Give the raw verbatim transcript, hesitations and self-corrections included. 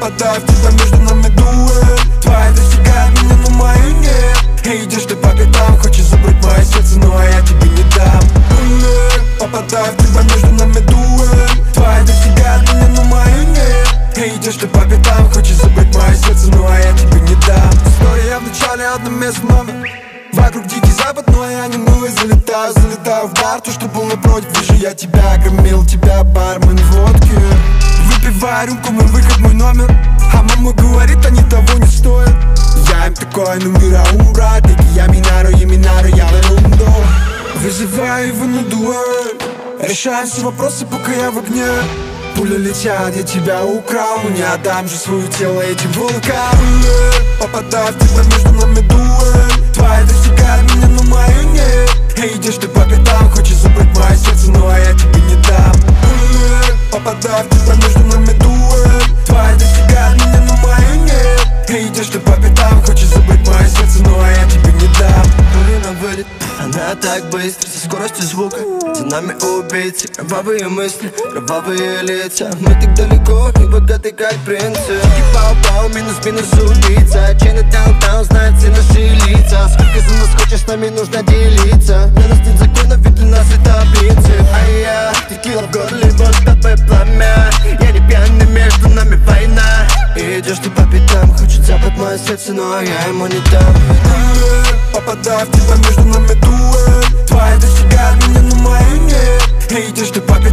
попадаю в тебя, между нами дуэль. Твоя достигает меня, но моя нет. И идешь ты по пятам, хочешь забрать мое сердце, но я тебе не дам. Попадаю в тебя, между нами дуэль. Твоя достигает меня, но моя нет. И идешь ты по пятам, хочешь забрать мое сердце, но я тебе не дам. История в начале, одно место номер. Вокруг дикий запад, но я не ну и залетаю, залетаю в бар. То, что был напротив, вижу я тебя, громил тебя, бармен водки. Выпиваю рюмку, мой выход, мой номер. А мама говорит, они того не стоят. Я им такой, ну мира ура. Таки я минару, я минару, я ларунду. Вызываю его на дуэль. Решаем все вопросы, пока я в огне. Пули летят, я тебя украл, но не отдам же свое тело этим волкам. Попадаю в тебя, между нами дуэль. Твоя достигает меня, но моя нет. И идешь ты по пятам, хочешь забрать мое сердце, но я тебе не дам. Попадаю в тебя, между нами дуэль. Твоя достигает меня, но моя нет. И идешь ты по пятам, хочешь забрать мое сердце, но я тебе не дам. Пули на вылет, она так быстро, со скоростью звука. За нами убийцы, кровавые мысли, кровавые лица. Мы так далеко, не богаты, как принцы. Пау-пау, минус-минус убийца. Чайна даунтаун знает все наши лица. Сколько за нас хочешь, с нами нужно делиться. Для нас нет законов, ведь для нас это принцип. А я, текила в горле, вот тобой пламя. Я не пьяный, между нами война. И идешь ты по пятам, хочет забрать мое сердце, но я ему не дам. Попадаю в тебя, между нами дуэль. Твоя достигает меня, но моя нет. И идешь ты по пятам.